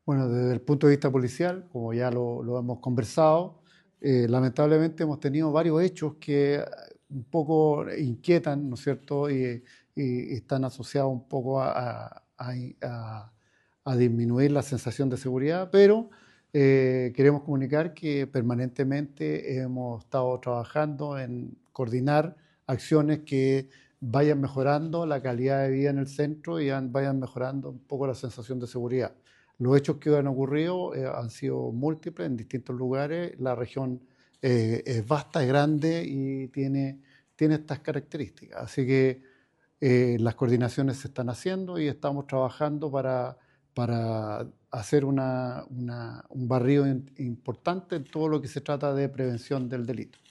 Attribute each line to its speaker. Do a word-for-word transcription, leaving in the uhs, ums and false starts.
Speaker 1: Bueno, desde el punto de vista policial, como ya lo, lo hemos conversado, eh, lamentablemente hemos tenido varios hechos que eh, un poco inquietan, ¿no es cierto? Y, y están asociados un poco a, a- a- a disminuir la sensación de seguridad, pero eh, queremos comunicar que permanentemente hemos estado trabajando en coordinar acciones que vayan mejorando la calidad de vida en el centro y vayan mejorando un poco la sensación de seguridad. Los hechos que han ocurrido eh, han sido múltiples en distintos lugares. La región eh, es vasta, es grande y tiene, tiene estas características. Así que eh, las coordinaciones se están haciendo y estamos trabajando para, para hacer una, una, un barrido importante en todo lo que se trata de prevención del delito.